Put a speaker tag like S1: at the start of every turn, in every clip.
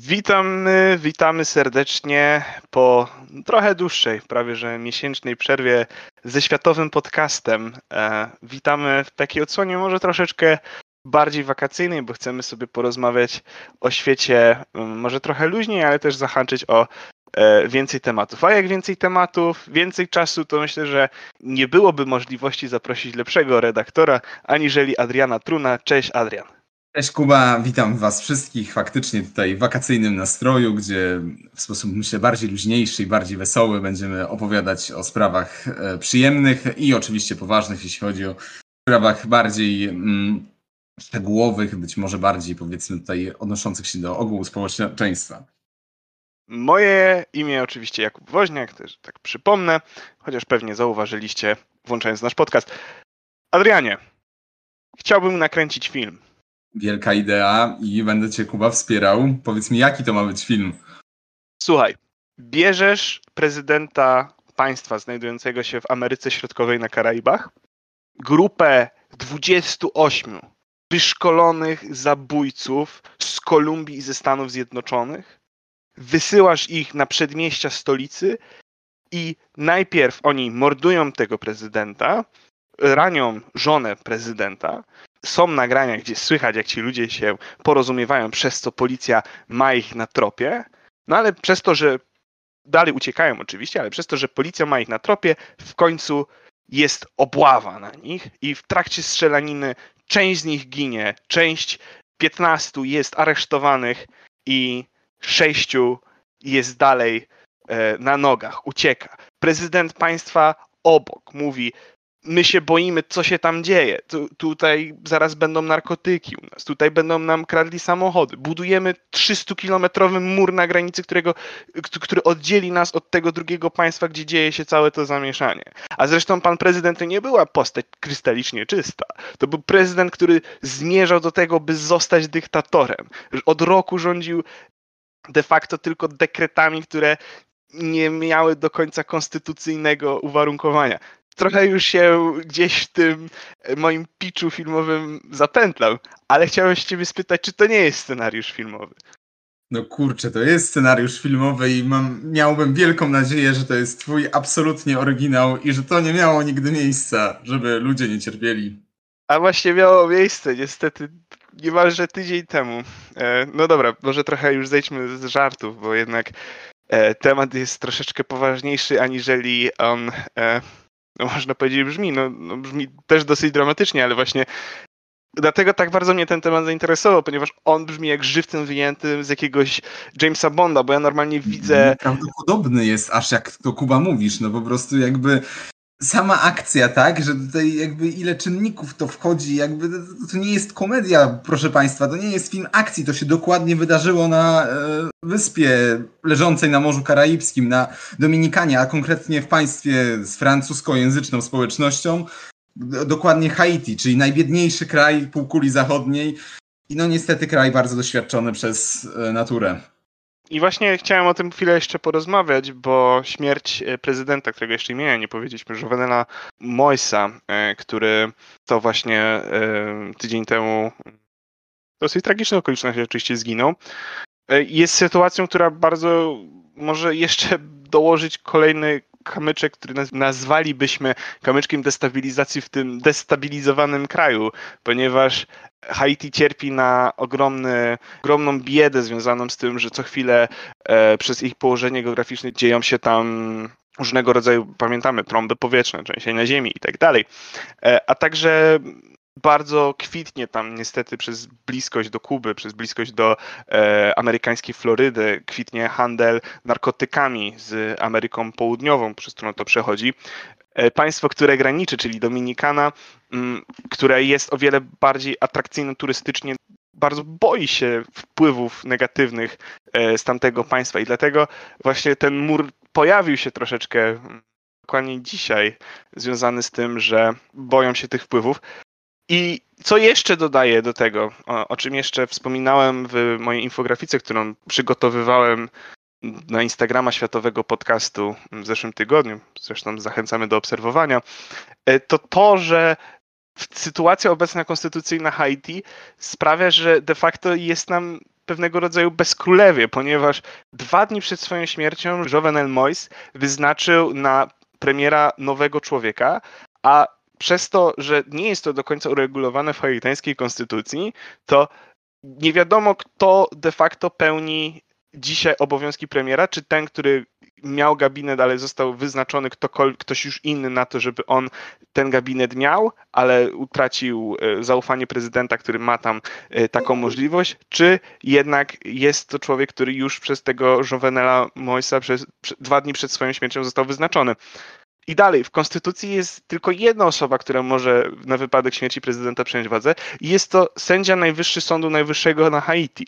S1: Witamy serdecznie po trochę dłuższej, prawie że miesięcznej przerwie ze światowym podcastem. Witamy w takiej odsłonie może troszeczkę bardziej wakacyjnej, bo chcemy sobie porozmawiać o świecie może trochę luźniej, ale też zahaczyć o więcej tematów. A jak więcej tematów, więcej czasu, to myślę, że nie byłoby możliwości zaprosić lepszego redaktora aniżeli Adriana Truna. Cześć Adrian.
S2: Cześć Kuba, witam Was wszystkich faktycznie tutaj w wakacyjnym nastroju, gdzie w sposób myślę bardziej luźniejszy i bardziej wesoły będziemy opowiadać o sprawach przyjemnych i oczywiście poważnych, jeśli chodzi o sprawach bardziej szczegółowych, być może bardziej powiedzmy tutaj odnoszących się do ogółu społeczeństwa.
S1: Moje imię oczywiście Jakub Woźniak, też tak przypomnę, chociaż pewnie zauważyliście włączając nasz podcast. Adrianie, chciałbym nakręcić film.
S2: Wielka idea i będę Cię, Kuba, wspierał. Powiedz mi, jaki to ma być film?
S1: Słuchaj, bierzesz prezydenta państwa znajdującego się w Ameryce Środkowej na Karaibach, grupę 28 wyszkolonych zabójców z Kolumbii i ze Stanów Zjednoczonych, wysyłasz ich na przedmieścia stolicy i najpierw oni mordują tego prezydenta, ranią żonę prezydenta. Są nagrania, gdzie słychać, jak ci ludzie się porozumiewają, przez co policja ma ich na tropie. No ale przez to, że dalej uciekają oczywiście, ale przez to, że policja ma ich na tropie, w końcu jest obława na nich i w trakcie strzelaniny część z nich ginie, część 15 jest aresztowanych i 6 jest dalej na nogach, ucieka. Prezydent państwa obok mówi: my się boimy, co się tam dzieje. Tutaj zaraz będą narkotyki u nas. Tutaj będą nam kradli samochody. Budujemy 300-kilometrowy mur na granicy, który oddzieli nas od tego drugiego państwa, gdzie dzieje się całe to zamieszanie. A zresztą pan prezydent to nie była postać krystalicznie czysta. To był prezydent, który zmierzał do tego, by zostać dyktatorem. Od roku rządził de facto tylko dekretami, które nie miały do końca konstytucyjnego uwarunkowania. Trochę już się gdzieś w tym moim pitchu filmowym zapętlam, ale chciałem się ciebie spytać, czy to nie jest scenariusz filmowy?
S2: No kurczę, to jest scenariusz filmowy i miałbym wielką nadzieję, że to jest twój absolutnie oryginał i że to nie miało nigdy miejsca, żeby ludzie nie cierpieli.
S1: A właśnie miało miejsce, niestety, niemalże tydzień temu. No dobra, może trochę już zejdźmy z żartów, bo jednak temat jest troszeczkę poważniejszy, aniżeli on... No można powiedzieć, brzmi też dosyć dramatycznie, ale właśnie dlatego tak bardzo mnie ten temat zainteresował, ponieważ on brzmi jak żywcem wyjętym z jakiegoś Jamesa Bonda, bo ja normalnie widzę...
S2: Prawdopodobny jest, aż jak to Kuba mówisz, no po prostu jakby sama akcja, tak, że tutaj jakby ile czynników to wchodzi, jakby to nie jest komedia, proszę Państwa, to nie jest film akcji, to się dokładnie wydarzyło na wyspie leżącej na Morzu Karaibskim, na Dominikanie, a konkretnie w państwie z francuskojęzyczną społecznością, dokładnie Haiti, czyli najbiedniejszy kraj półkuli zachodniej i no niestety kraj bardzo doświadczony przez naturę.
S1: I właśnie chciałem o tym chwilę jeszcze porozmawiać, bo śmierć prezydenta, którego jeszcze imienia nie powiedzieliśmy, Jovenela Moïsa, który to właśnie tydzień temu w dosyć tragicznych okolicznościach oczywiście zginął, jest sytuacją, która bardzo może jeszcze dołożyć kolejny kamyczek, który nazwalibyśmy kamyczkiem destabilizacji w tym destabilizowanym kraju, ponieważ Haiti cierpi na ogromną biedę związaną z tym, że co chwilę przez ich położenie geograficzne dzieją się tam różnego rodzaju, pamiętamy, trąby powietrzne, trzęsienia ziemi i tak dalej, a także bardzo kwitnie tam niestety przez bliskość do Kuby, przez bliskość do amerykańskiej Florydy, kwitnie handel narkotykami z Ameryką Południową, przez którą to przechodzi. Państwo, które graniczy, czyli Dominikana, które jest o wiele bardziej atrakcyjne turystycznie, bardzo boi się wpływów negatywnych z tamtego państwa i dlatego właśnie ten mur pojawił się troszeczkę dokładnie dzisiaj, związany z tym, że boją się tych wpływów. I co jeszcze dodaję do tego, o czym jeszcze wspominałem w mojej infografice, którą przygotowywałem na Instagrama Światowego Podcastu w zeszłym tygodniu, zresztą zachęcamy do obserwowania, to, że sytuacja obecna konstytucyjna Haiti sprawia, że de facto jest nam pewnego rodzaju bezkrólewie, ponieważ 2 dni przed swoją śmiercią Jovenel Moïse wyznaczył na premiera nowego człowieka, a przez to, że nie jest to do końca uregulowane w haitańskiej konstytucji, to nie wiadomo, kto de facto pełni dzisiaj obowiązki premiera, czy ten, który miał gabinet, ale został wyznaczony ktoś już inny na to, żeby on ten gabinet miał, ale utracił zaufanie prezydenta, który ma tam taką możliwość, czy jednak jest to człowiek, który już przez tego Jovenela Moïsa 2 dni przed swoją śmiercią został wyznaczony. I dalej, w konstytucji jest tylko jedna osoba, która może na wypadek śmierci prezydenta przejąć władzę i jest to sędzia Najwyższy Sądu Najwyższego na Haiti.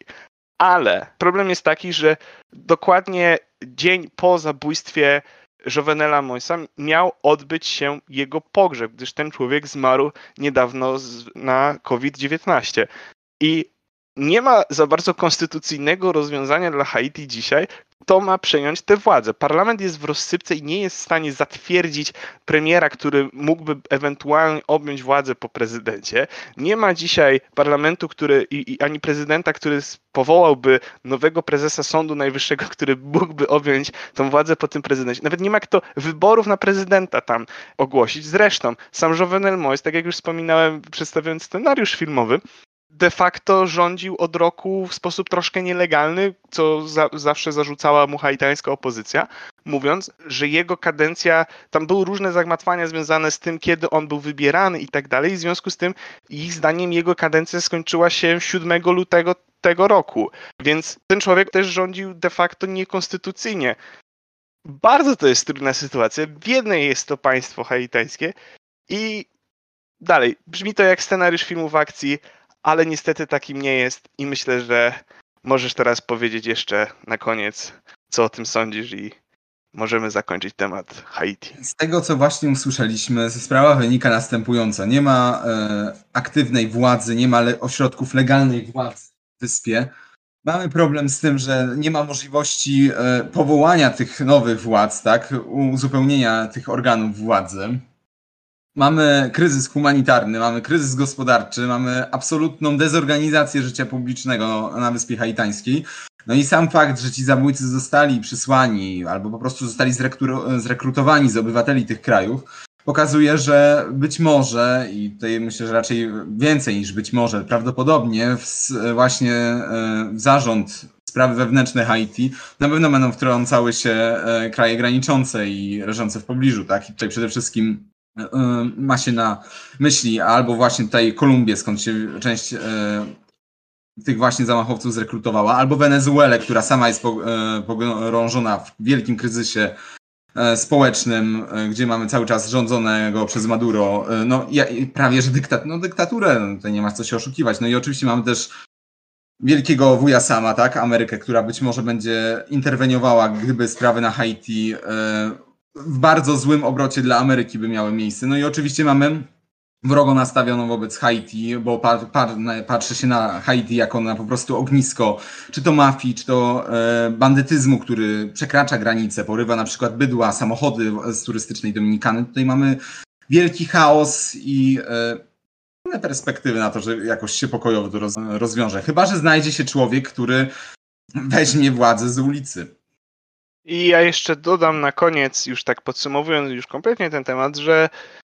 S1: Ale problem jest taki, że dokładnie dzień po zabójstwie Jovenela Moïsa miał odbyć się jego pogrzeb, gdyż ten człowiek zmarł niedawno na COVID-19. I nie ma za bardzo konstytucyjnego rozwiązania dla Haiti dzisiaj, kto ma przejąć tę władzę. Parlament jest w rozsypce i nie jest w stanie zatwierdzić premiera, który mógłby ewentualnie objąć władzę po prezydencie. Nie ma dzisiaj parlamentu, ani prezydenta, który powołałby nowego prezesa Sądu Najwyższego, który mógłby objąć tą władzę po tym prezydencie. Nawet nie ma kto wyborów na prezydenta tam ogłosić. Zresztą sam Jovenel Moïse, tak jak już wspominałem, przedstawiając scenariusz filmowy, de facto rządził od roku w sposób troszkę nielegalny, co zawsze zarzucała mu haitańska opozycja, mówiąc, że jego kadencja, tam były różne zagmatwania związane z tym, kiedy on był wybierany i tak dalej, w związku z tym ich zdaniem jego kadencja skończyła się 7 lutego tego roku, więc ten człowiek też rządził de facto niekonstytucyjnie. Bardzo to jest trudna sytuacja. Biedne jest to państwo haitańskie i dalej, brzmi to jak scenariusz filmu w akcji, ale niestety takim nie jest i myślę, że możesz teraz powiedzieć jeszcze na koniec, co o tym sądzisz i możemy zakończyć temat Haiti.
S2: Z tego, co właśnie usłyszeliśmy, sprawa wynika następująca. Nie ma aktywnej władzy, nie ma ośrodków legalnej władzy w wyspie. Mamy problem z tym, że nie ma możliwości powołania tych nowych władz, tak? Uzupełnienia tych organów władzy. Mamy kryzys humanitarny, mamy kryzys gospodarczy, mamy absolutną dezorganizację życia publicznego na wyspie haitańskiej. No i sam fakt, że ci zabójcy zostali przysłani albo po prostu zostali zrekrutowani z obywateli tych krajów, pokazuje, że być może, i tutaj myślę, że raczej więcej niż być może, prawdopodobnie właśnie w zarząd sprawy wewnętrzne Haiti na pewno będą wtrącały się kraje graniczące i leżące w pobliżu, tak? I tutaj przede wszystkim ma się na myśli albo właśnie tutaj Kolumbię, skąd się część tych właśnie zamachowców zrekrutowała, albo Wenezuelę, która sama jest pogrążona w wielkim kryzysie społecznym, gdzie mamy cały czas rządzonego przez Maduro, no prawie że dyktaturę, no, tutaj nie ma co się oszukiwać. No i oczywiście mamy też wielkiego wuja sama, tak, Amerykę, która być może będzie interweniowała, gdyby sprawy na Haiti w bardzo złym obrocie dla Ameryki by miały miejsce. No i oczywiście mamy wrogo nastawioną wobec Haiti, bo patrzy się na Haiti jako na po prostu ognisko, czy to mafii, czy to bandytyzmu, który przekracza granice, porywa na przykład bydła, samochody z turystycznej Dominikany. Tutaj mamy wielki chaos i perspektywy na to, że jakoś się pokojowo to rozwiąże. Chyba że znajdzie się człowiek, który weźmie władzę z ulicy.
S1: I ja jeszcze dodam na koniec, już tak podsumowując już kompletnie ten temat, że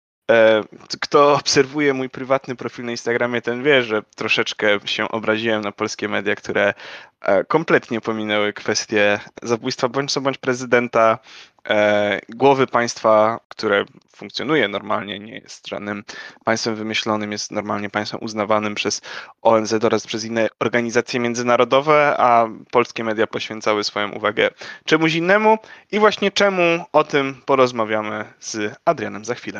S1: kto obserwuje mój prywatny profil na Instagramie, ten wie, że troszeczkę się obraziłem na polskie media, które kompletnie pominęły kwestię zabójstwa bądź co bądź prezydenta, głowy państwa, które funkcjonuje normalnie, nie jest żadnym państwem wymyślonym, jest normalnie państwem uznawanym przez ONZ oraz przez inne organizacje międzynarodowe, a polskie media poświęcały swoją uwagę czemuś innemu i właśnie czemu, o tym porozmawiamy z Adrianem za chwilę.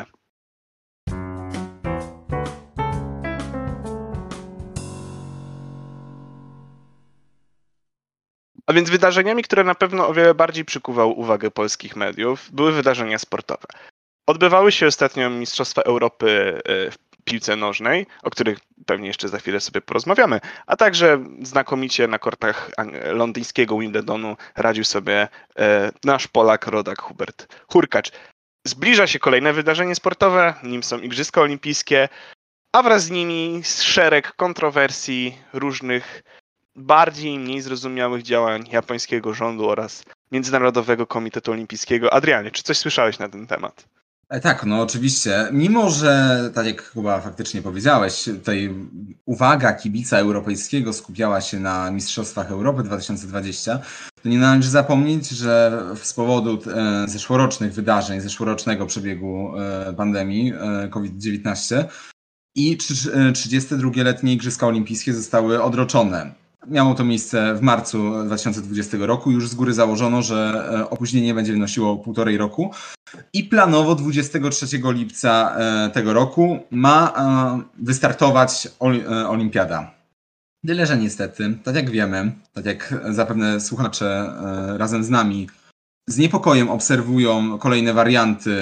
S1: A więc wydarzeniami, które na pewno o wiele bardziej przykuwały uwagę polskich mediów, były wydarzenia sportowe. Odbywały się ostatnio Mistrzostwa Europy w piłce nożnej, o których pewnie jeszcze za chwilę sobie porozmawiamy, a także znakomicie na kortach londyńskiego Wimbledonu radził sobie nasz Polak, rodak Hubert Hurkacz. Zbliża się kolejne wydarzenie sportowe, nim są Igrzyska Olimpijskie, a wraz z nimi szereg kontrowersji, różnych bardziej i mniej zrozumiałych działań japońskiego rządu oraz Międzynarodowego Komitetu Olimpijskiego. Adrianie, czy coś słyszałeś na ten temat?
S2: Tak, no oczywiście. Mimo, że tak jak chyba faktycznie powiedziałeś, tutaj uwaga kibica europejskiego skupiała się na Mistrzostwach Europy 2020, to nie należy zapomnieć, że z powodu zeszłorocznych wydarzeń, zeszłorocznego przebiegu pandemii COVID-19 i 32-letnie Igrzyska Olimpijskie zostały odroczone. Miało to miejsce w marcu 2020 roku. Już z góry założono, że opóźnienie będzie wynosiło 1,5 roku. I planowo 23 lipca tego roku ma wystartować olimpiada. Tyle, że niestety, tak jak wiemy, tak jak zapewne słuchacze razem z nami z niepokojem obserwują kolejne warianty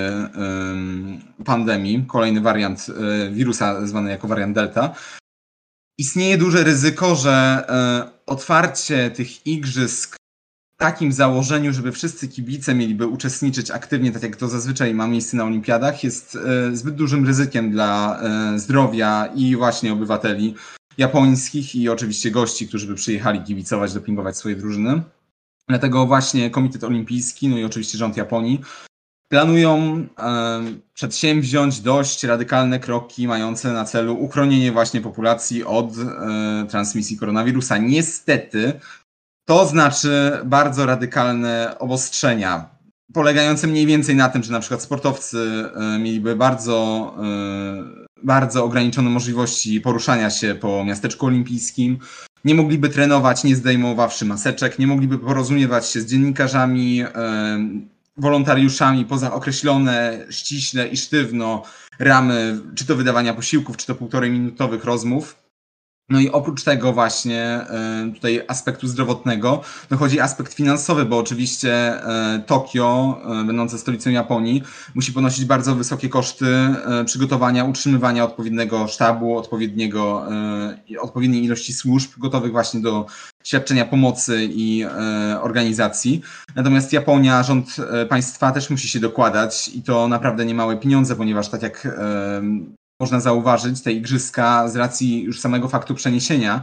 S2: pandemii, kolejny wariant wirusa zwany jako wariant Delta, istnieje duże ryzyko, że otwarcie tych igrzysk w takim założeniu, żeby wszyscy kibice mieliby uczestniczyć aktywnie, tak jak to zazwyczaj ma miejsce na olimpiadach, jest zbyt dużym ryzykiem dla zdrowia i właśnie obywateli japońskich i oczywiście gości, którzy by przyjechali kibicować, dopingować swoje drużyny. Dlatego właśnie Komitet Olimpijski, no i oczywiście rząd Japonii planują przedsięwziąć dość radykalne kroki mające na celu uchronienie właśnie populacji od transmisji koronawirusa. Niestety to znaczy bardzo radykalne obostrzenia, polegające mniej więcej na tym, że na przykład sportowcy mieliby bardzo ograniczone możliwości poruszania się po miasteczku olimpijskim, nie mogliby trenować nie zdejmowawszy maseczek, nie mogliby porozumiewać się z dziennikarzami, wolontariuszami poza określone ściśle i sztywno ramy, czy to wydawania posiłków, czy to 1,5-minutowych rozmów. No i oprócz tego właśnie tutaj aspektu zdrowotnego dochodzi aspekt finansowy, bo oczywiście Tokio, będące stolicą Japonii, musi ponosić bardzo wysokie koszty przygotowania, utrzymywania odpowiedniego sztabu, odpowiedniej ilości służb gotowych właśnie do świadczenia pomocy i organizacji. Natomiast Japonia, rząd państwa też musi się dokładać i to naprawdę niemałe pieniądze, ponieważ tak jak można zauważyć, te igrzyska z racji już samego faktu przeniesienia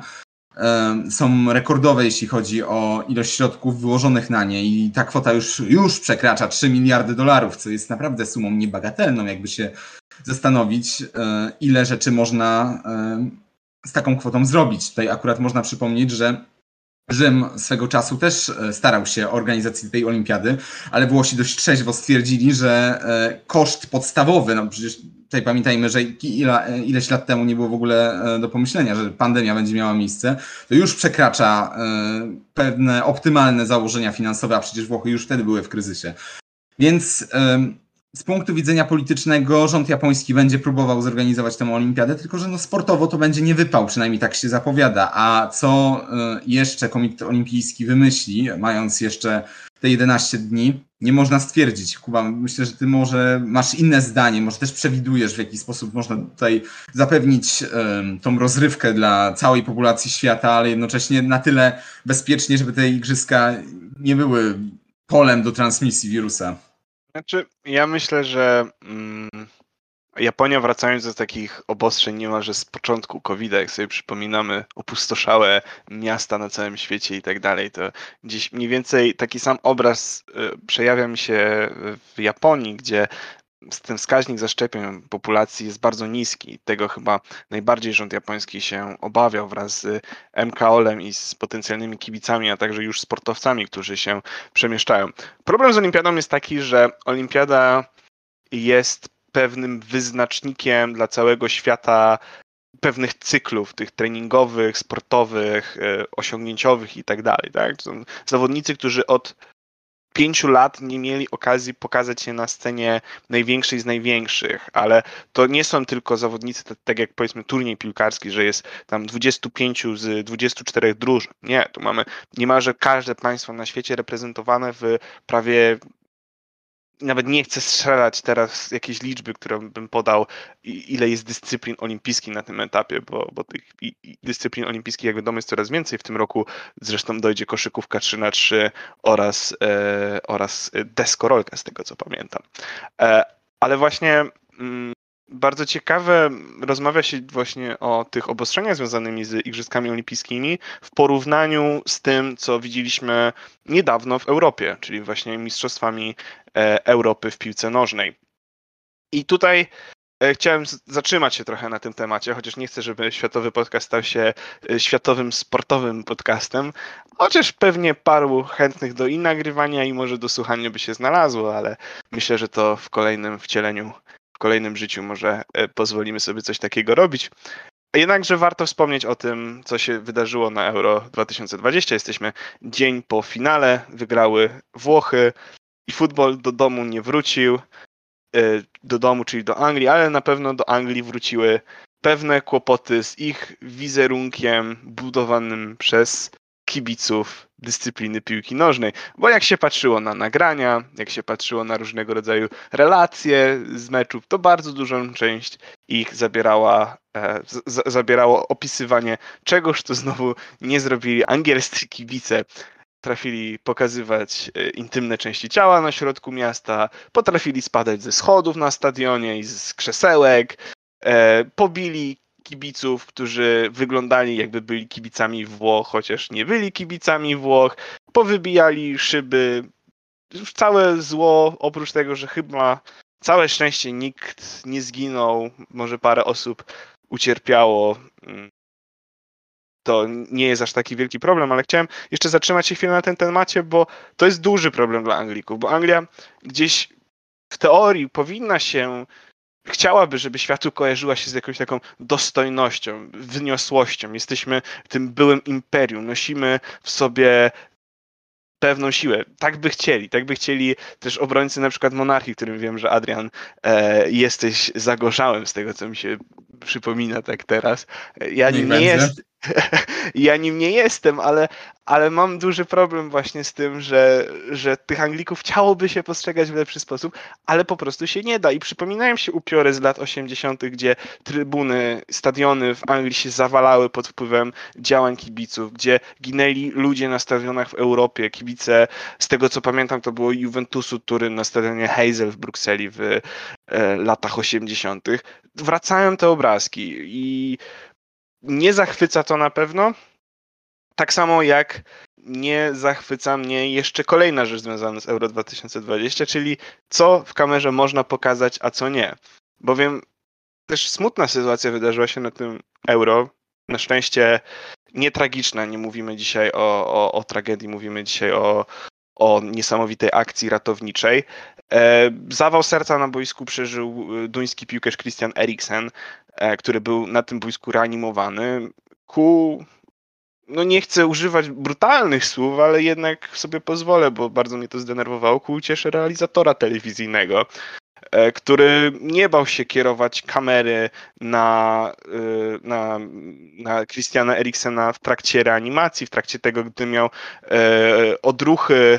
S2: są rekordowe, jeśli chodzi o ilość środków wyłożonych na nie i ta kwota już przekracza 3 miliardy dolarów, co jest naprawdę sumą niebagatelną, jakby się zastanowić, ile rzeczy można z taką kwotą zrobić. Tutaj akurat można przypomnieć, że Rzym swego czasu też starał się o organizację tej olimpiady, ale Włosi dość trzeźwo stwierdzili, że koszt podstawowy, no przecież tutaj pamiętajmy, że ileś lat temu nie było w ogóle do pomyślenia, że pandemia będzie miała miejsce, to już przekracza pewne optymalne założenia finansowe, a przecież Włochy już wtedy były w kryzysie. Więc z punktu widzenia politycznego rząd japoński będzie próbował zorganizować tę olimpiadę, tylko że no sportowo to będzie nie wypał, przynajmniej tak się zapowiada. A co jeszcze Komitet Olimpijski wymyśli, mając jeszcze te 11 dni, nie można stwierdzić. Kuba, myślę, że ty może masz inne zdanie, może też przewidujesz, w jaki sposób można tutaj zapewnić tą rozrywkę dla całej populacji świata, ale jednocześnie na tyle bezpiecznie, żeby te igrzyska nie były polem do transmisji wirusa.
S1: Znaczy, ja myślę, że Japonia, wracając do takich obostrzeń niemalże z początku COVID-a, jak sobie przypominamy, opustoszałe miasta na całym świecie i tak dalej, to gdzieś mniej więcej taki sam obraz przejawia mi się w Japonii, gdzie ten wskaźnik zaszczepień populacji jest bardzo niski. Tego chyba najbardziej rząd japoński się obawiał wraz z MKOL-em i z potencjalnymi kibicami, a także już sportowcami, którzy się przemieszczają. Problem z olimpiadą jest taki, że olimpiada jest pewnym wyznacznikiem dla całego świata pewnych cyklów, tych treningowych, sportowych, osiągnięciowych i tak dalej. Tak? Są zawodnicy, którzy od 5 lat nie mieli okazji pokazać się na scenie największej z największych, ale to nie są tylko zawodnicy, tak jak powiedzmy turniej piłkarski, że jest tam 25 z 24 drużyn. Nie, tu mamy niemalże każde państwo na świecie reprezentowane w prawie, nawet nie chcę strzelać teraz jakieś liczby, które bym podał, ile jest dyscyplin olimpijskich na tym etapie, bo tych dyscyplin olimpijskich, jak wiadomo, jest coraz więcej. W tym roku zresztą dojdzie koszykówka 3x3 oraz deskorolka, z tego co pamiętam. Ale właśnie bardzo ciekawe rozmawia się właśnie o tych obostrzeniach związanymi z Igrzyskami Olimpijskimi w porównaniu z tym, co widzieliśmy niedawno w Europie, czyli właśnie Mistrzostwami Europy w piłce nożnej. I tutaj chciałem zatrzymać się trochę na tym temacie, chociaż nie chcę, żeby Światowy Podcast stał się światowym sportowym podcastem, chociaż pewnie paru chętnych do i nagrywania, i może do słuchania by się znalazło, ale myślę, że to w kolejnym wcieleniu, w kolejnym życiu może pozwolimy sobie coś takiego robić. Jednakże warto wspomnieć o tym, co się wydarzyło na Euro 2020. Jesteśmy dzień po finale, wygrały Włochy i futbol do domu nie wrócił. Do domu, czyli do Anglii, ale na pewno do Anglii wróciły pewne kłopoty z ich wizerunkiem budowanym przez kibiców dyscypliny piłki nożnej. Bo jak się patrzyło na nagrania, jak się patrzyło na różnego rodzaju relacje z meczów, to bardzo dużą część ich zabierało opisywanie czegoż to znowu nie zrobili angielscy kibice. Potrafili pokazywać intymne części ciała na środku miasta, potrafili spadać ze schodów na stadionie i z krzesełek, pobili kibiców, którzy wyglądali jakby byli kibicami Włoch, chociaż nie byli kibicami Włoch, powybijali szyby, całe zło, oprócz tego, że chyba całe szczęście nikt nie zginął, może parę osób ucierpiało. To nie jest aż taki wielki problem, ale chciałem jeszcze zatrzymać się chwilę na tym temacie, bo to jest duży problem dla Anglików, bo Anglia gdzieś w teorii chciałaby, żeby światu kojarzyła się z jakąś taką dostojnością, wyniosłością. Jesteśmy tym byłym imperium, nosimy w sobie pewną siłę. Tak by chcieli też obrońcy na przykład monarchii, którym wiem, że Adrian jesteś zagorzałem z tego, co mi się przypomina tak teraz. Ja
S2: Niech
S1: nim nie
S2: będzie.
S1: jest, ja nim nie jestem, ale mam duży problem właśnie z tym, że tych Anglików chciałoby się postrzegać w lepszy sposób, ale po prostu się nie da. I przypominają się upiory z lat 80., gdzie trybuny, stadiony w Anglii się zawalały pod wpływem działań kibiców, gdzie ginęli ludzie na stadionach w Europie. Kibice, z tego co pamiętam, to było Juventusu Turyn na stadionie Heysel w Brukseli w latach 80. Wracają te obrazki i nie zachwyca to na pewno. Tak samo jak nie zachwyca mnie jeszcze kolejna rzecz związana z Euro 2020, czyli co w kamerze można pokazać, a co nie. Bowiem też smutna sytuacja wydarzyła się na tym Euro. Na szczęście nie tragiczna, nie mówimy dzisiaj o tragedii, mówimy dzisiaj o niesamowitej akcji ratowniczej. Zawał serca na boisku przeżył duński piłkarz Christian Eriksen, który był na tym boisku reanimowany. No nie chcę używać brutalnych słów, ale jednak sobie pozwolę, bo bardzo mnie to zdenerwowało, ku uciesze realizatora telewizyjnego, który nie bał się kierować kamery na Christiana Eriksena w trakcie reanimacji, w trakcie tego, gdy miał odruchy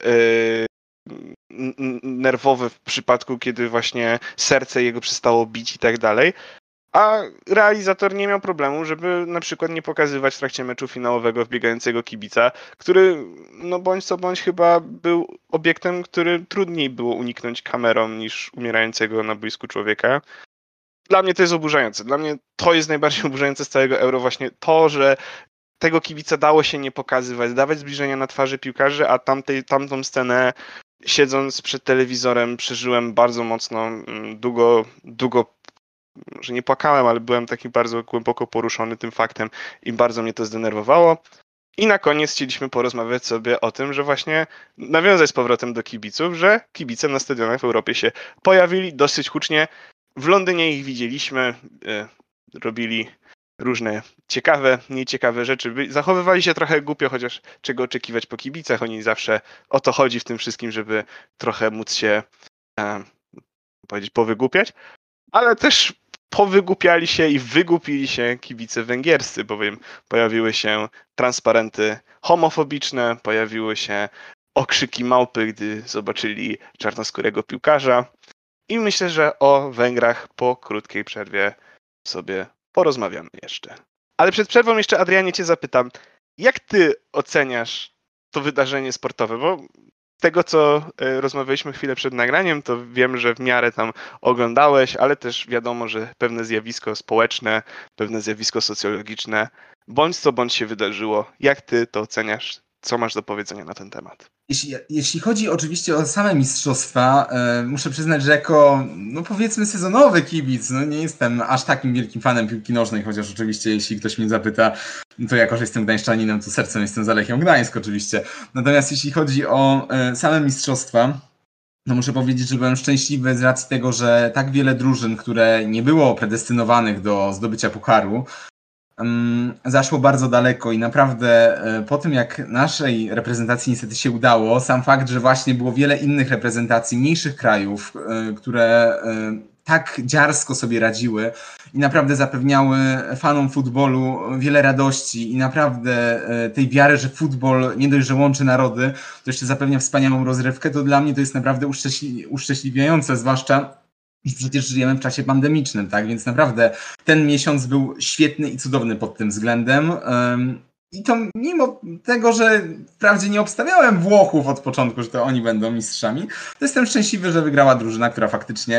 S1: nerwowe w przypadku, kiedy właśnie serce jego przestało bić i tak dalej. A realizator nie miał problemu, żeby na przykład nie pokazywać w trakcie meczu finałowego wbiegającego kibica, który no bądź co bądź chyba był obiektem, który trudniej było uniknąć kamerą niż umierającego na boisku człowieka. Dla mnie to jest oburzające. Dla mnie to jest najbardziej oburzające z całego Euro właśnie to, że tego kibica dało się nie pokazywać, dawać zbliżenia na twarzy piłkarzy, a tamtą scenę siedząc przed telewizorem przeżyłem bardzo mocno, długo, że nie płakałem, ale byłem taki bardzo głęboko poruszony tym faktem i bardzo mnie to zdenerwowało. I na koniec chcieliśmy porozmawiać sobie o tym, że właśnie nawiązać z powrotem do kibiców, że kibice na stadionach w Europie się pojawili dosyć hucznie. W Londynie ich widzieliśmy, robili różne ciekawe, nieciekawe rzeczy. Zachowywali się trochę głupio, chociaż czego oczekiwać po kibicach. Oni zawsze o to chodzi w tym wszystkim, żeby trochę móc się powiedzieć, powygłupiać, ale też powygłupiali się i wygłupili się kibice węgierscy, bowiem pojawiły się transparenty homofobiczne, pojawiły się okrzyki małpy, gdy zobaczyli czarnoskórego piłkarza. I myślę, że o Węgrach po krótkiej przerwie sobie porozmawiamy jeszcze. Ale przed przerwą jeszcze, Adrianie, cię zapytam, jak ty oceniasz to wydarzenie sportowe? Bo Z tego, co rozmawialiśmy chwilę przed nagraniem, to wiem, że w miarę tam oglądałeś, ale też wiadomo, że pewne zjawisko społeczne, pewne zjawisko socjologiczne, bądź co bądź się wydarzyło. Jak ty to oceniasz? Co masz do powiedzenia na ten temat?
S2: Jeśli chodzi oczywiście o same mistrzostwa, muszę przyznać, że jako, no powiedzmy, sezonowy kibic, no nie jestem aż takim wielkim fanem piłki nożnej, chociaż oczywiście jeśli ktoś mnie zapyta, to jako, że jestem gdańszczaninem, to sercem jestem za Lechią Gdańsk oczywiście. Natomiast jeśli chodzi o same mistrzostwa, no muszę powiedzieć, że byłem szczęśliwy z racji tego, że tak wiele drużyn, które nie było predestynowanych do zdobycia pucharu, zaszło bardzo daleko i naprawdę po tym, jak naszej reprezentacji niestety się udało, sam fakt, że właśnie było wiele innych reprezentacji mniejszych krajów, które tak dziarsko sobie radziły i naprawdę zapewniały fanom futbolu wiele radości i naprawdę tej wiary, że futbol nie dość, że łączy narody, to jeszcze zapewnia wspaniałą rozrywkę, to dla mnie to jest naprawdę uszczęśliwiające, zwłaszcza i przecież żyjemy w czasie pandemicznym, tak? Więc naprawdę ten miesiąc był świetny i cudowny pod tym względem. I to mimo tego, że wprawdzie nie obstawiałem Włochów od początku, że to oni będą mistrzami, to jestem szczęśliwy, że wygrała drużyna, która faktycznie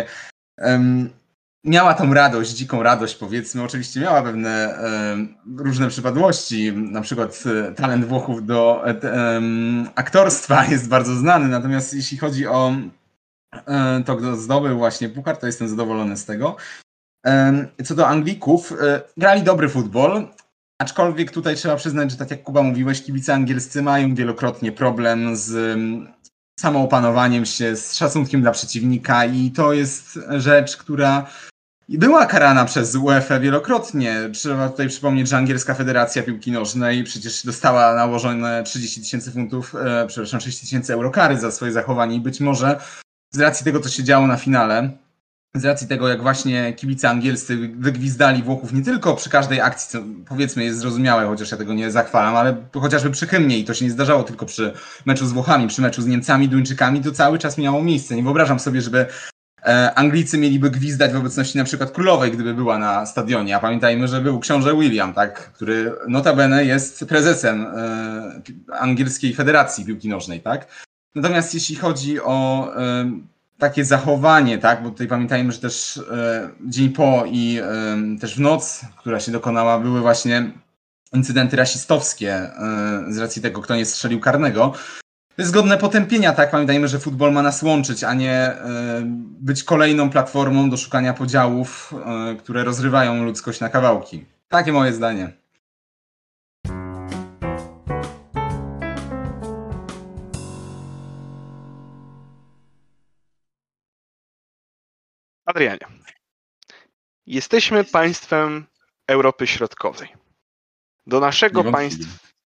S2: miała tą radość, dziką radość powiedzmy. Oczywiście miała pewne różne przypadłości, na przykład talent Włochów do aktorstwa jest bardzo znany, natomiast jeśli chodzi o to, kto zdobył właśnie puchar, to jestem zadowolony z tego. Co do Anglików, grali dobry futbol, aczkolwiek tutaj trzeba przyznać, że tak jak Kuba mówiłeś, kibice angielscy mają wielokrotnie problem z samoopanowaniem się, z szacunkiem dla przeciwnika i to jest rzecz, która była karana przez UEFA wielokrotnie. Trzeba tutaj przypomnieć, że Angielska Federacja Piłki Nożnej przecież dostała nałożone 30 000 funtów, 6 000 euro kary za swoje zachowanie i być może z racji tego, co się działo na finale, z racji tego, jak właśnie kibice angielscy wygwizdali Włochów nie tylko przy każdej akcji, co powiedzmy jest zrozumiałe, chociaż ja tego nie zachwalam, ale chociażby przy hymnie i to się nie zdarzało tylko przy meczu z Włochami, przy meczu z Niemcami, Duńczykami, to cały czas miało miejsce. Nie wyobrażam sobie, żeby Anglicy mieliby gwizdać w obecności na przykład królowej, gdyby była na stadionie. A pamiętajmy, że był książę William, tak, który notabene jest prezesem Angielskiej Federacji Piłki Nożnej, tak? Natomiast jeśli chodzi o takie zachowanie, tak, bo tutaj pamiętajmy, że też dzień po i też w noc, która się dokonała, były właśnie incydenty rasistowskie z racji tego, kto nie strzelił karnego. To jest godne potępienia, tak? Pamiętajmy, że futbol ma nas łączyć, a nie być kolejną platformą do szukania podziałów, które rozrywają ludzkość na kawałki. Takie moje zdanie.
S1: Adrianie, jesteśmy państwem Europy Środkowej. Do naszego państwa,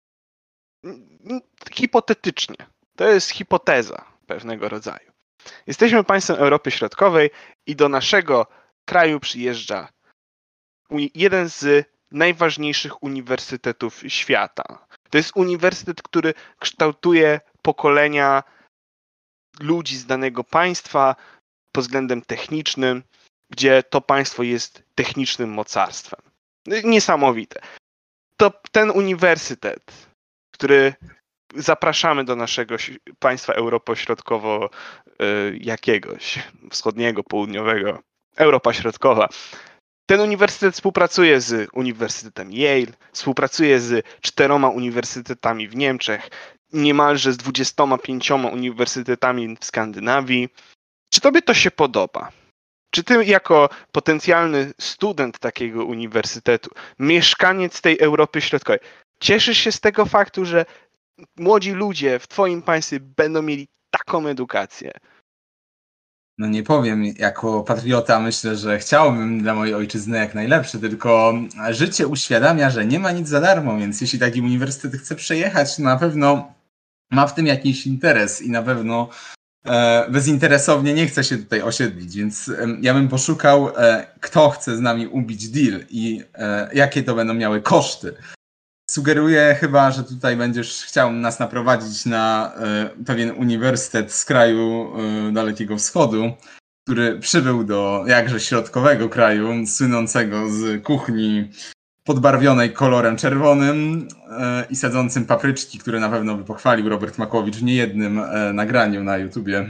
S1: hipotetycznie, to jest hipoteza pewnego rodzaju. Jesteśmy państwem Europy Środkowej i do naszego kraju przyjeżdża jeden z najważniejszych uniwersytetów świata. To jest uniwersytet, który kształtuje pokolenia ludzi z danego państwa pod względem technicznym, gdzie to państwo jest technicznym mocarstwem. Niesamowite. To ten uniwersytet, który zapraszamy do naszego państwa Europo-Środkowo jakiegoś, wschodniego, południowego, Europa Środkowa. Ten uniwersytet współpracuje z Uniwersytetem Yale, współpracuje z 4 uniwersytetami w Niemczech, niemalże z 25 uniwersytetami w Skandynawii. Czy tobie to się podoba? Czy ty jako potencjalny student takiego uniwersytetu, mieszkaniec tej Europy Środkowej, cieszysz się z tego faktu, że młodzi ludzie w twoim państwie będą mieli taką edukację?
S2: No nie powiem, jako patriota myślę, że chciałbym dla mojej ojczyzny jak najlepsze, tylko życie uświadamia, że nie ma nic za darmo, więc jeśli taki uniwersytet chce przejechać, na pewno ma w tym jakiś interes i na pewno bezinteresownie nie chce się tutaj osiedlić, więc ja bym poszukał, kto chce z nami ubić deal i jakie to będą miały koszty. Sugeruję chyba, że tutaj będziesz chciał nas naprowadzić na pewien uniwersytet z kraju Dalekiego Wschodu, który przybył do jakże środkowego kraju, słynącego z kuchni podbarwionej kolorem czerwonym i sadzącym papryczki, które na pewno by pochwalił Robert Makłowicz w niejednym nagraniu na YouTubie.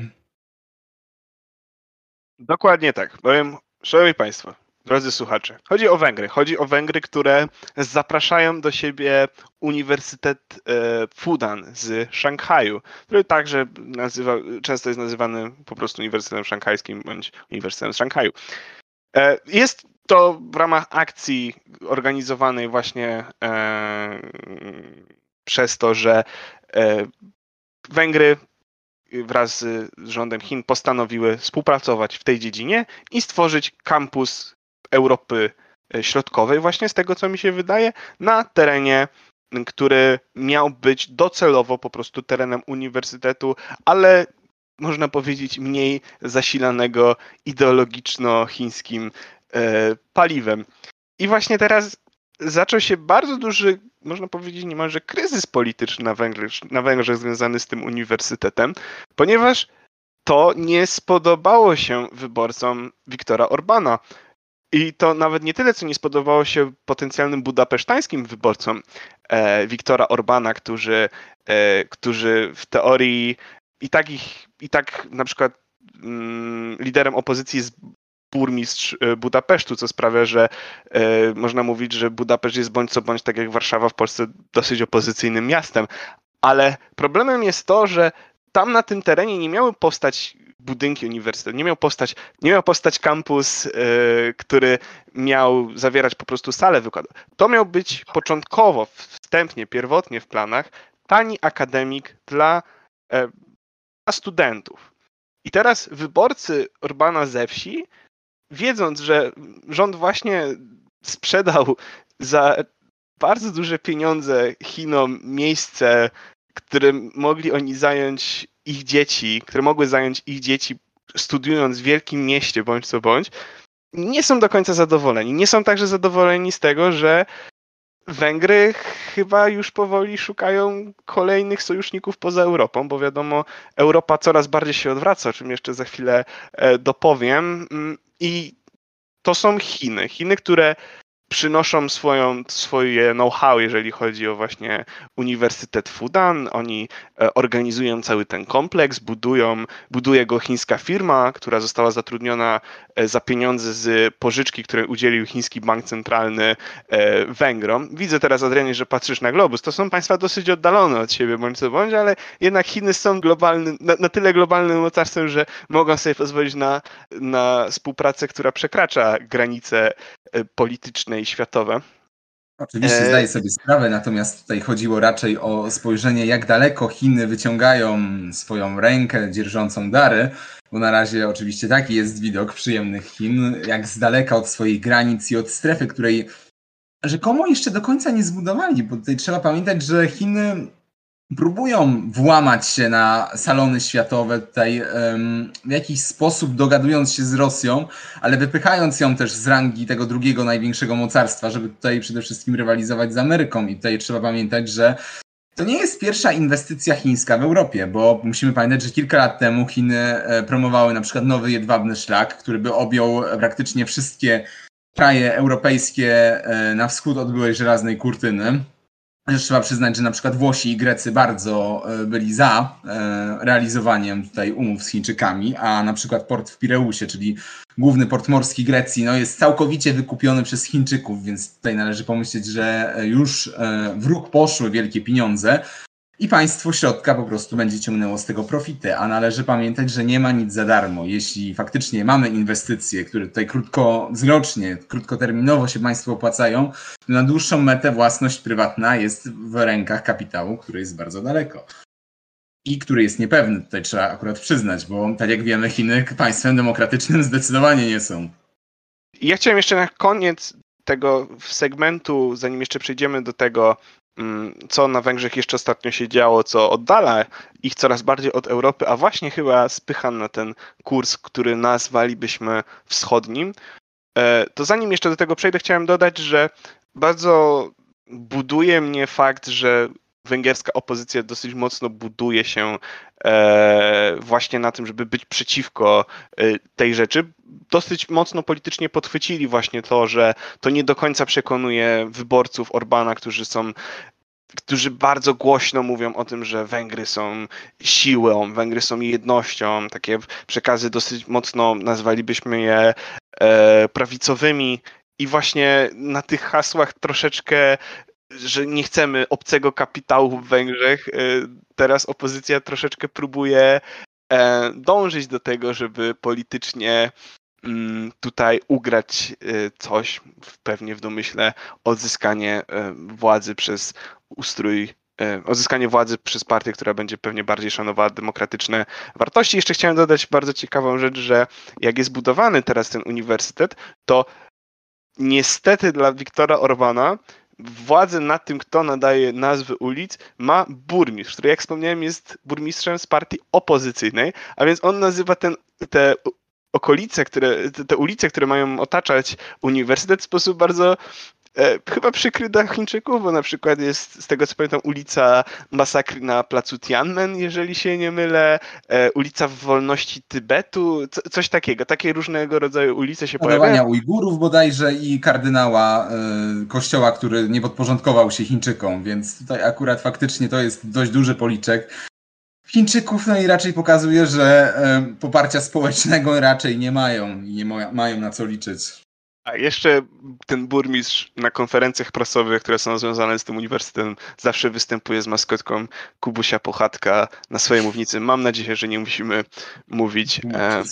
S1: Dokładnie tak. Powiem, szanowni państwo, drodzy słuchacze, chodzi o Węgry. Chodzi o Węgry, które zapraszają do siebie Uniwersytet Fudan z Szanghaju, który także często jest nazywany po prostu Uniwersytetem Szanghajskim bądź Uniwersytetem z Szanghaju. Jest to w ramach akcji organizowanej właśnie przez to, że Węgry wraz z rządem Chin postanowiły współpracować w tej dziedzinie i stworzyć kampus Europy Środkowej, właśnie z tego co mi się wydaje, na terenie, który miał być docelowo po prostu terenem uniwersytetu, ale można powiedzieć mniej zasilanego ideologiczno-chińskim paliwem. I właśnie teraz zaczął się bardzo duży, można powiedzieć niemalże kryzys polityczny na Węgrzech związany z tym uniwersytetem, ponieważ to nie spodobało się wyborcom Viktora Orbána. I to nawet nie tyle, co nie spodobało się potencjalnym budapesztańskim wyborcom Viktora Orbána, którzy w teorii i tak na przykład liderem opozycji jest burmistrz Budapesztu, co sprawia, że można mówić, że Budapeszt jest bądź co bądź, tak jak Warszawa w Polsce, dosyć opozycyjnym miastem. Ale problemem jest to, że tam na tym terenie nie miały powstać budynki uniwersytetu, nie miał powstać kampus, który miał zawierać po prostu salę wykładową. To miał być początkowo, wstępnie, pierwotnie w planach tani akademik dla studentów. I teraz wyborcy Orbána ze wsi, wiedząc, że rząd właśnie sprzedał za bardzo duże pieniądze Chinom miejsce, które mogli oni zająć ich dzieci, które mogły zająć ich dzieci studiując w wielkim mieście bądź co bądź, nie są do końca zadowoleni. Nie są także zadowoleni z tego, że Węgry chyba już powoli szukają kolejnych sojuszników poza Europą, bo wiadomo, Europa coraz bardziej się odwraca, o czym jeszcze za chwilę dopowiem. I to są Chiny. Chiny, które przynoszą swoje know-how, jeżeli chodzi o właśnie Uniwersytet Fudan. Oni organizują cały ten kompleks, buduje go chińska firma, która została zatrudniona za pieniądze z pożyczki, które udzielił chiński bank centralny Węgrom. Widzę teraz, Adrianie, że patrzysz na globus. To są państwa dosyć oddalone od siebie, bądź co bądź, ale jednak Chiny są na tyle globalnym mocarstwem, że mogą sobie pozwolić na współpracę, która przekracza granice polityczne i światowe.
S2: Oczywiście zdaję sobie sprawę, natomiast tutaj chodziło raczej o spojrzenie, jak daleko Chiny wyciągają swoją rękę dzierżącą dary, bo na razie oczywiście taki jest widok przyjemnych Chin, jak z daleka od swoich granic i od strefy, której rzekomo jeszcze do końca nie zbudowali, bo tutaj trzeba pamiętać, że Chiny próbują włamać się na salony światowe tutaj w jakiś sposób dogadując się z Rosją, ale wypychając ją też z rangi tego drugiego największego mocarstwa, żeby tutaj przede wszystkim rywalizować z Ameryką. I tutaj trzeba pamiętać, że to nie jest pierwsza inwestycja chińska w Europie, bo musimy pamiętać, że kilka lat temu Chiny promowały na przykład nowy jedwabny szlak, który by objął praktycznie wszystkie kraje europejskie na wschód od byłej żelaznej kurtyny. Trzeba przyznać, że na przykład Włosi i Grecy bardzo byli za realizowaniem tutaj umów z Chińczykami, a na przykład port w Pireusie, czyli główny port morski Grecji, no jest całkowicie wykupiony przez Chińczyków, więc tutaj należy pomyśleć, że już w ruch poszły wielkie pieniądze i państwo środka po prostu będzie ciągnęło z tego profity, a należy pamiętać, że nie ma nic za darmo. Jeśli faktycznie mamy inwestycje, które tutaj krótkowzrocznie, krótkoterminowo się państwu opłacają, to na dłuższą metę własność prywatna jest w rękach kapitału, który jest bardzo daleko. I który jest niepewny, tutaj trzeba akurat przyznać, bo tak jak wiemy, Chiny państwem demokratycznym zdecydowanie nie są.
S1: I ja chciałem jeszcze na koniec tego segmentu, zanim jeszcze przejdziemy do tego, co na Węgrzech jeszcze ostatnio się działo, co oddala ich coraz bardziej od Europy, a właśnie chyba spycha na ten kurs, który nazwalibyśmy wschodnim. To zanim jeszcze do tego przejdę, chciałem dodać, że bardzo buduje mnie fakt, że węgierska opozycja dosyć mocno buduje się właśnie na tym, żeby być przeciwko tej rzeczy. Dosyć mocno politycznie podchwycili właśnie to, że to nie do końca przekonuje wyborców Orbana, którzy bardzo głośno mówią o tym, że Węgry są siłą, Węgry są jednością. Takie przekazy dosyć mocno nazwalibyśmy je prawicowymi i właśnie na tych hasłach troszeczkę, że nie chcemy obcego kapitału w Węgrzech, teraz opozycja troszeczkę próbuje dążyć do tego, żeby politycznie tutaj ugrać coś, pewnie w domyśle odzyskanie władzy przez odzyskanie władzy przez partię, która będzie pewnie bardziej szanowała demokratyczne wartości. Jeszcze chciałem dodać bardzo ciekawą rzecz, że jak jest budowany teraz ten uniwersytet, to niestety dla Viktora Orbana władzę nad tym, kto nadaje nazwy ulic, ma burmistrz, który, jak wspomniałem, jest burmistrzem z partii opozycyjnej, a więc on nazywa te okolice, te ulice, które mają otaczać uniwersytet, w sposób bardzo chyba przykry dla Chińczyków, bo na przykład jest, z tego co pamiętam, ulica Masakry na placu Tiananmen, jeżeli się nie mylę, ulica Wolności Tybetu, coś takiego. Takie różnego rodzaju ulice się pojawiają.
S2: Ujgurów bodajże i kardynała kościoła, który nie podporządkował się Chińczykom, więc tutaj akurat faktycznie to jest dość duży policzek Chińczyków, no i raczej pokazuje, że poparcia społecznego raczej nie mają i nie mają na co liczyć.
S1: A jeszcze ten burmistrz na konferencjach prasowych, które są związane z tym uniwersytetem, zawsze występuje z maskotką Kubusia Puchatka na swojej mównicy. Mam nadzieję, że nie musimy mówić.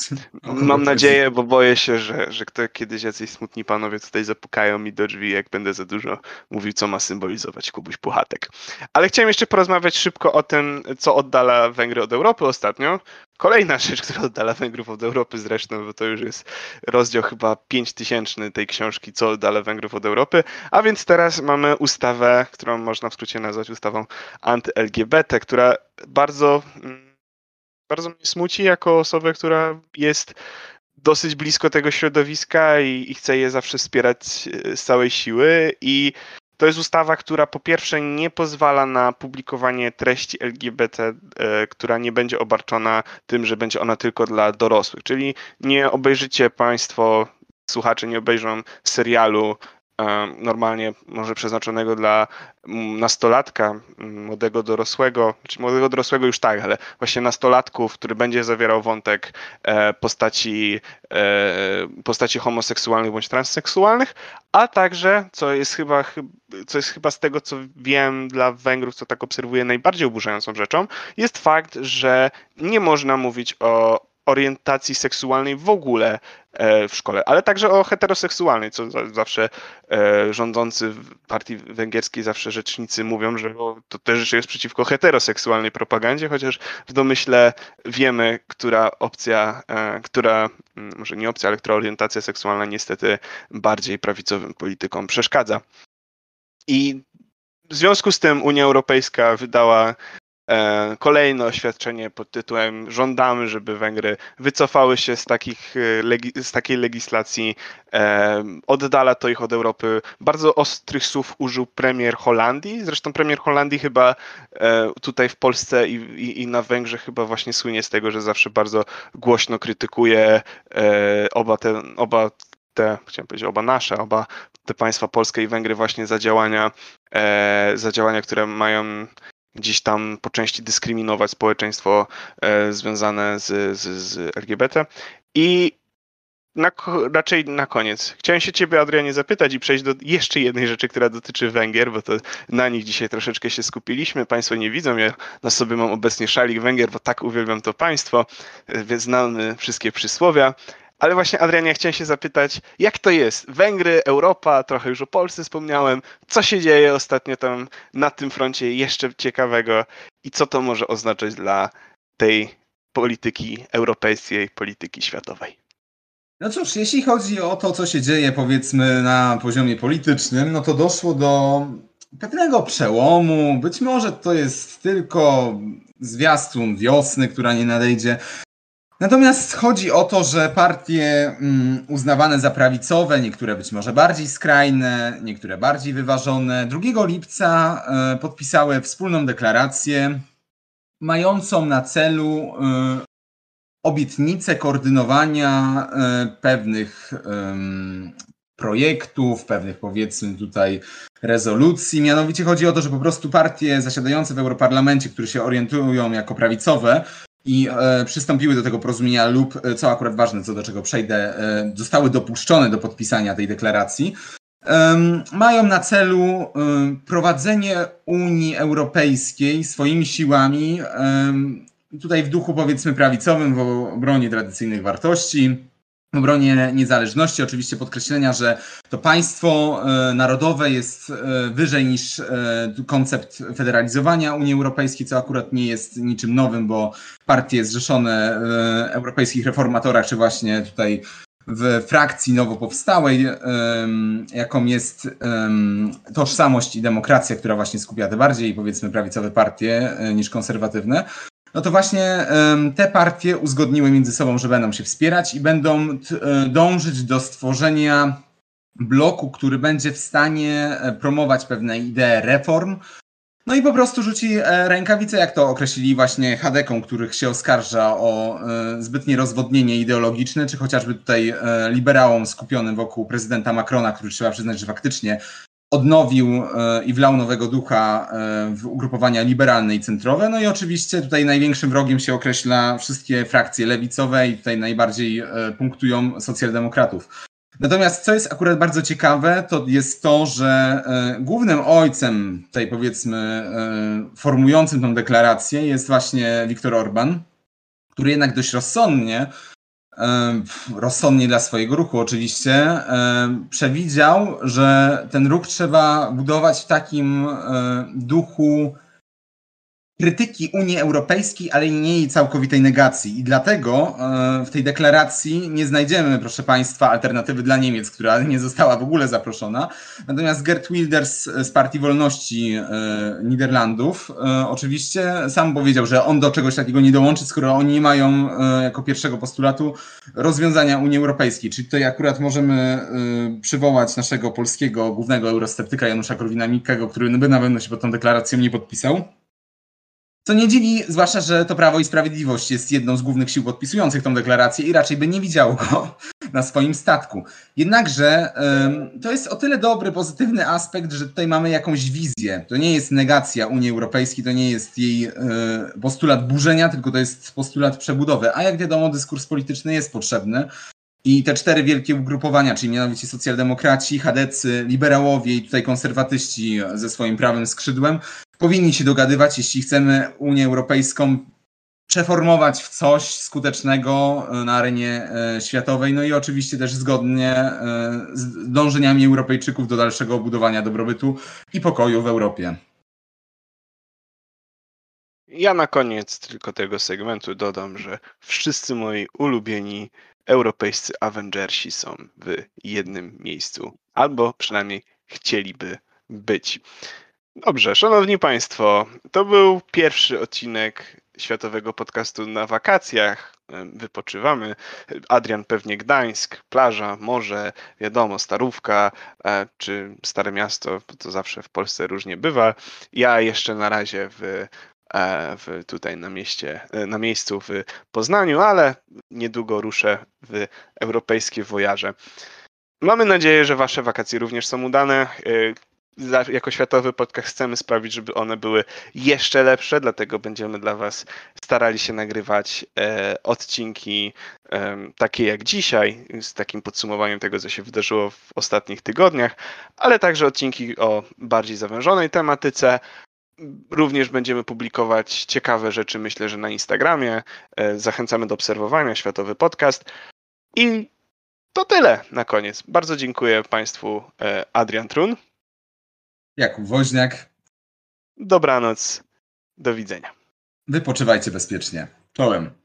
S1: Mam nadzieję, bo boję się, że kiedyś jacyś smutni panowie tutaj zapukają mi do drzwi, jak będę za dużo mówił, co ma symbolizować Kubuś Puchatek. Ale chciałem jeszcze porozmawiać szybko o tym, co oddala Węgry od Europy ostatnio. Kolejna rzecz, która oddala Węgrów od Europy zresztą, bo to już jest rozdział chyba 5000 tej książki, co oddala Węgrów od Europy, a więc teraz mamy ustawę, którą można w skrócie nazwać ustawą anty-LGBT, która bardzo mnie smuci jako osobę, która jest dosyć blisko tego środowiska i chce je zawsze wspierać z całej siły i to jest ustawa, która po pierwsze nie pozwala na publikowanie treści LGBT, która nie będzie obarczona tym, że będzie ona tylko dla dorosłych. Czyli nie obejrzycie państwo, słuchacze nie obejrzą serialu normalnie może przeznaczonego dla nastolatka, młodego dorosłego, czy młodego dorosłego już tak, ale właśnie nastolatków, który będzie zawierał wątek postaci homoseksualnych bądź transseksualnych, a także, co jest chyba z tego, co wiem dla Węgrów, co tak obserwuję, najbardziej oburzającą rzeczą, jest fakt, że nie można mówić o orientacji seksualnej w ogóle w szkole, ale także o heteroseksualnej, co zawsze rządzący w partii węgierskiej, zawsze rzecznicy mówią, że to też jest przeciwko heteroseksualnej propagandzie, chociaż w domyśle wiemy, która opcja, może nie opcja, ale która orientacja seksualna niestety bardziej prawicowym politykom przeszkadza. I w związku z tym Unia Europejska wydała kolejne oświadczenie pod tytułem żądamy, żeby Węgry wycofały się z takiej legislacji, oddala to ich od Europy. Bardzo ostrych słów użył premier Holandii, zresztą premier Holandii chyba tutaj w Polsce i na Węgrzech chyba właśnie słynie z tego, że zawsze bardzo głośno krytykuje oba te państwa, Polskę i Węgry właśnie za działania, które mają gdzieś tam po części dyskryminować społeczeństwo związane z LGBT. I raczej na koniec chciałem się ciebie, Adrianie, zapytać i przejść do jeszcze jednej rzeczy, która dotyczy Węgier, bo to na nich dzisiaj troszeczkę się skupiliśmy. Państwo nie widzą, ja na sobie mam obecnie szalik Węgier, bo tak uwielbiam to państwo, więc znamy wszystkie przysłowia. Ale właśnie, Adrianie, chciałem się zapytać, jak to jest? Węgry, Europa, trochę już o Polsce wspomniałem. Co się dzieje ostatnio tam na tym froncie jeszcze ciekawego i co to może oznaczać dla tej polityki europejskiej, polityki światowej?
S2: No cóż, jeśli chodzi o to, co się dzieje, powiedzmy, na poziomie politycznym, no to doszło do pewnego przełomu. Być może to jest tylko zwiastun wiosny, która nie nadejdzie. Natomiast chodzi o to, że partie uznawane za prawicowe, niektóre być może bardziej skrajne, niektóre bardziej wyważone, 2 lipca podpisały wspólną deklarację mającą na celu obietnicę koordynowania pewnych projektów, pewnych powiedzmy tutaj rezolucji. Mianowicie chodzi o to, że po prostu partie zasiadające w Europarlamencie, które się orientują jako prawicowe i przystąpiły do tego porozumienia lub, co akurat ważne, co do czego przejdę, zostały dopuszczone do podpisania tej deklaracji, mają na celu prowadzenie Unii Europejskiej swoimi siłami, tutaj w duchu powiedzmy prawicowym, w obronie tradycyjnych wartości, w obronie niezależności, oczywiście podkreślenia, że to państwo narodowe jest wyżej niż koncept federalizowania Unii Europejskiej, co akurat nie jest niczym nowym, bo partie zrzeszone w europejskich reformatorach, czy właśnie tutaj w frakcji nowo powstałej, jaką jest Tożsamość i Demokracja, która właśnie skupia te bardziej powiedzmy prawicowe partie niż konserwatywne, no to właśnie te partie uzgodniły między sobą, że będą się wspierać i będą dążyć do stworzenia bloku, który będzie w stanie promować pewne idee reform. No i po prostu rzuci rękawice, jak to określili właśnie chadekom, których się oskarża o zbytnie rozwodnienie ideologiczne, czy chociażby tutaj liberałom skupionym wokół prezydenta Macrona, który trzeba przyznać, że faktycznie odnowił i wlał nowego ducha w ugrupowania liberalne i centrowe. No i oczywiście tutaj największym wrogiem się określa wszystkie frakcje lewicowe i tutaj najbardziej punktują socjaldemokratów. Natomiast co jest akurat bardzo ciekawe, to jest to, że głównym ojcem tutaj powiedzmy formującym tą deklarację jest właśnie Viktor Orban, który jednak dość rozsądnie dla swojego ruchu oczywiście, przewidział, że ten ruch trzeba budować w takim duchu krytyki Unii Europejskiej, ale nie jej całkowitej negacji. I dlatego w tej deklaracji nie znajdziemy, proszę Państwa, alternatywy dla Niemiec, która nie została w ogóle zaproszona. Natomiast Geert Wilders z Partii Wolności Niderlandów oczywiście sam powiedział, że on do czegoś takiego nie dołączy, skoro oni nie mają jako pierwszego postulatu rozwiązania Unii Europejskiej. Czyli tutaj akurat możemy przywołać naszego polskiego głównego eurosceptyka Janusza Korwina-Mikkego, który by na pewno się pod tą deklaracją nie podpisał. Co nie dziwi, zwłaszcza, że to Prawo i Sprawiedliwość jest jedną z głównych sił podpisujących tą deklarację i raczej by nie widziało go na swoim statku. Jednakże to jest o tyle dobry, pozytywny aspekt, że tutaj mamy jakąś wizję. To nie jest negacja Unii Europejskiej, to nie jest jej postulat burzenia, tylko to jest postulat przebudowy. A jak wiadomo, dyskurs polityczny jest potrzebny. I te 4 wielkie ugrupowania, czyli mianowicie socjaldemokraci, chadecy, liberałowie i tutaj konserwatyści ze swoim prawym skrzydłem, powinni się dogadywać, jeśli chcemy Unię Europejską przeformować w coś skutecznego na arenie światowej, no i oczywiście też zgodnie z dążeniami Europejczyków do dalszego budowania dobrobytu i pokoju w Europie.
S1: Ja na koniec tylko tego segmentu dodam, że wszyscy moi ulubieni europejscy Avengersi są w jednym miejscu, albo przynajmniej chcieliby być. Dobrze, szanowni państwo, to był pierwszy odcinek Światowego Podcastu na wakacjach. Wypoczywamy. Adrian pewnie Gdańsk, plaża, morze, wiadomo, Starówka czy Stare Miasto, bo to zawsze w Polsce różnie bywa. Ja jeszcze na razie tutaj na miejscu w Poznaniu, ale niedługo ruszę w europejskie wojaże. Mamy nadzieję, że wasze wakacje również są udane. Jako Światowy Podcast chcemy sprawić, żeby one były jeszcze lepsze, dlatego będziemy dla was starali się nagrywać odcinki takie jak dzisiaj, z takim podsumowaniem tego, co się wydarzyło w ostatnich tygodniach, ale także odcinki o bardziej zawężonej tematyce. Również będziemy publikować ciekawe rzeczy, myślę, że na Instagramie. Zachęcamy do obserwowania Światowy Podcast. I to tyle na koniec. Bardzo dziękuję państwu. Adrian Trun.
S2: Jakub Woźniak.
S1: Dobranoc. Do widzenia.
S2: Wypoczywajcie bezpiecznie. Czołem.